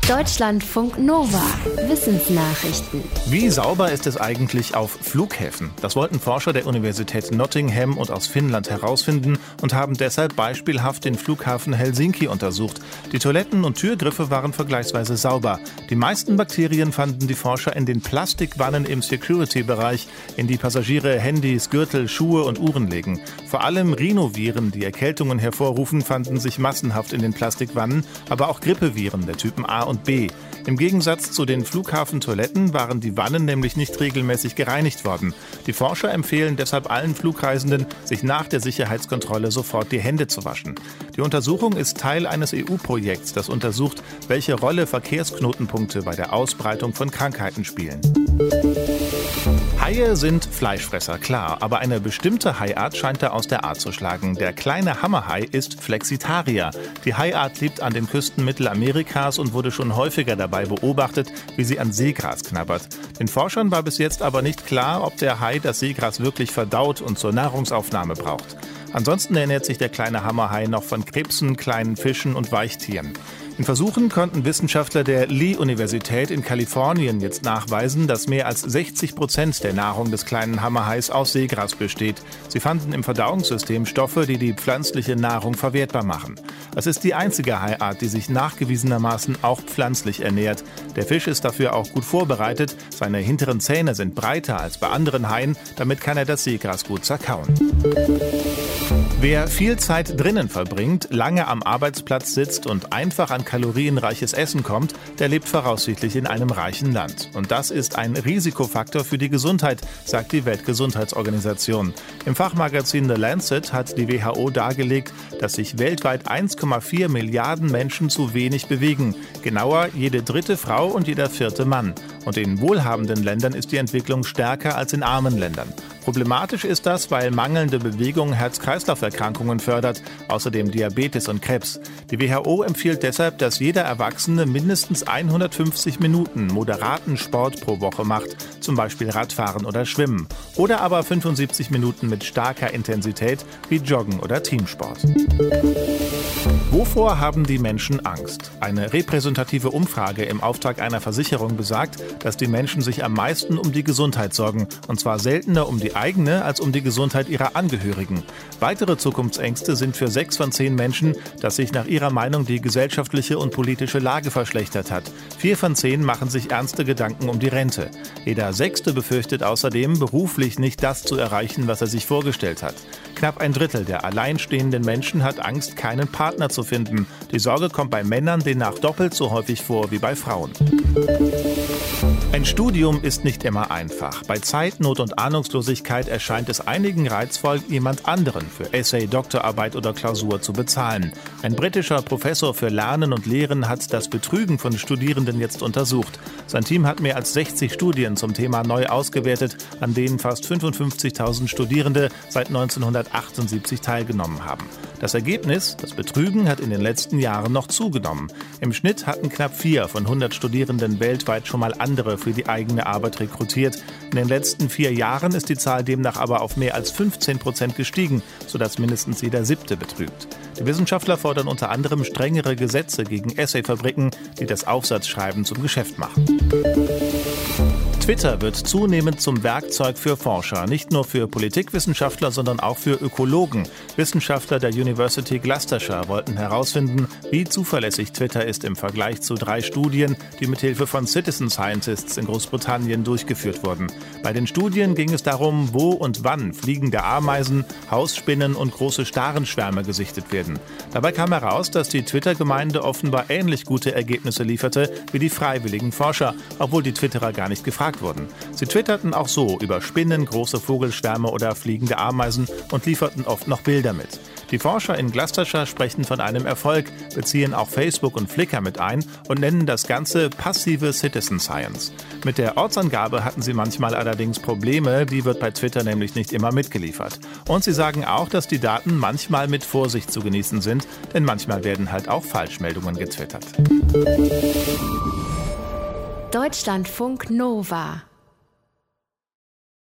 Deutschlandfunk Nova. Wissensnachrichten. Wie sauber ist es eigentlich auf Flughäfen? Das wollten Forscher der Universität Nottingham und aus Finnland herausfinden und haben deshalb beispielhaft den Flughafen Helsinki untersucht. Die Toiletten und Türgriffe waren vergleichsweise sauber. Die meisten Bakterien fanden die Forscher in den Plastikwannen im Security-Bereich, in die Passagiere Handys, Gürtel, Schuhe und Uhren legen. Vor allem Rhinoviren, die Erkältungen hervorrufen, fanden sich massenhaft in den Plastikwannen, aber auch Grippeviren der Typen A und B. Im Gegensatz zu den Flughafentoiletten waren die Wannen nämlich nicht regelmäßig gereinigt worden. Die Forscher empfehlen deshalb allen Flugreisenden, sich nach der Sicherheitskontrolle sofort die Hände zu waschen. Die Untersuchung ist Teil eines EU-Projekts, das untersucht, welche Rolle Verkehrsknotenpunkte bei der Ausbreitung von Krankheiten spielen. Haie sind Fleischfresser, klar, aber eine bestimmte Haiart scheint da aus der Art zu schlagen. Der kleine Hammerhai ist Flexitarier. Die Haiart lebt an den Küsten Mittelamerikas und wurde schon häufiger dabei beobachtet, wie sie an Seegras knabbert. Den Forschern war bis jetzt aber nicht klar, ob der Hai das Seegras wirklich verdaut und zur Nahrungsaufnahme braucht. Ansonsten ernährt sich der kleine Hammerhai noch von Krebsen, kleinen Fischen und Weichtieren. In Versuchen konnten Wissenschaftler der Lee-Universität in Kalifornien jetzt nachweisen, dass mehr als 60% der Nahrung des kleinen Hammerhais aus Seegras besteht. Sie fanden im Verdauungssystem Stoffe, die die pflanzliche Nahrung verwertbar machen. Es ist die einzige Haiart, die sich nachgewiesenermaßen auch pflanzlich ernährt. Der Fisch ist dafür auch gut vorbereitet. Seine hinteren Zähne sind breiter als bei anderen Haien, damit kann er das Seegras gut zerkauen. Wer viel Zeit drinnen verbringt, lange am Arbeitsplatz sitzt und einfach an kalorienreiches Essen kommt, der lebt voraussichtlich in einem reichen Land. Und das ist ein Risikofaktor für die Gesundheit, sagt die Weltgesundheitsorganisation. Im Fachmagazin The Lancet hat die WHO dargelegt, dass sich weltweit 1,4 Milliarden Menschen zu wenig bewegen. Genauer, jede dritte Frau und jeder vierte Mann. Und in wohlhabenden Ländern ist die Entwicklung stärker als in armen Ländern. Problematisch ist das, weil mangelnde Bewegung Herz-Kreislauf-Erkrankungen fördert, außerdem Diabetes und Krebs. Die WHO empfiehlt deshalb, dass jeder Erwachsene mindestens 150 Minuten moderaten Sport pro Woche macht, zum Beispiel Radfahren oder Schwimmen. Oder aber 75 Minuten mit starker Intensität wie Joggen oder Teamsport. Wovor haben die Menschen Angst? Eine repräsentative Umfrage im Auftrag einer Versicherung besagt, dass die Menschen sich am meisten um die Gesundheit sorgen, und zwar seltener um die eigene als um die Gesundheit ihrer Angehörigen. Weitere Zukunftsängste sind für 6 von 10 Menschen, dass sich nach ihrer Meinung die gesellschaftliche und politische Lage verschlechtert hat. 4 von 10 machen sich ernste Gedanken um die Rente. Jeder 6. befürchtet außerdem, beruflich nicht das zu erreichen, was er sich vorgestellt hat. Knapp ein Drittel der alleinstehenden Menschen hat Angst, keinen Partner zu finden. Die Sorge kommt bei Männern demnach doppelt so häufig vor wie bei Frauen. Ein Studium ist nicht immer einfach. Bei Zeitnot und Ahnungslosigkeit erscheint es einigen reizvoll, jemand anderen für Essay, Doktorarbeit oder Klausur zu bezahlen. Ein britischer Professor für Lernen und Lehren hat das Betrügen von Studierenden jetzt untersucht. Sein Team hat mehr als 60 Studien zum Thema neu ausgewertet, an denen fast 55.000 Studierende seit 1978 teilgenommen haben. Das Ergebnis, das Betrügen, hat in den letzten Jahren noch zugenommen. Im Schnitt hatten knapp 4 von 100 Studierenden weltweit schon mal andere für die eigene Arbeit rekrutiert. In den letzten 4 Jahren ist die Zahl demnach aber auf mehr als 15% gestiegen, sodass mindestens jeder 7. betrügt. Die Wissenschaftler fordern unter anderem strengere Gesetze gegen Essayfabriken, die das Aufsatzschreiben zum Geschäft machen. Twitter wird zunehmend zum Werkzeug für Forscher, nicht nur für Politikwissenschaftler, sondern auch für Ökologen. Wissenschaftler der University Gloucestershire wollten herausfinden, wie zuverlässig Twitter ist im Vergleich zu 3 Studien, die mithilfe von Citizen Scientists in Großbritannien durchgeführt wurden. Bei den Studien ging es darum, wo und wann fliegende Ameisen, Hausspinnen und große Starenschwärme gesichtet werden. Dabei kam heraus, dass die Twitter-Gemeinde offenbar ähnlich gute Ergebnisse lieferte wie die freiwilligen Forscher, obwohl die Twitterer gar nicht gefragt wurden. Sie twitterten auch so über Spinnen, große Vogelschwärme oder fliegende Ameisen und lieferten oft noch Bilder mit. Die Forscher in Gloucestershire sprechen von einem Erfolg, beziehen auch Facebook und Flickr mit ein und nennen das Ganze passive Citizen Science. Mit der Ortsangabe hatten sie manchmal allerdings Probleme, die wird bei Twitter nämlich nicht immer mitgeliefert. Und sie sagen auch, dass die Daten manchmal mit Vorsicht zu genießen sind, denn manchmal werden halt auch Falschmeldungen getwittert. Deutschlandfunk Nova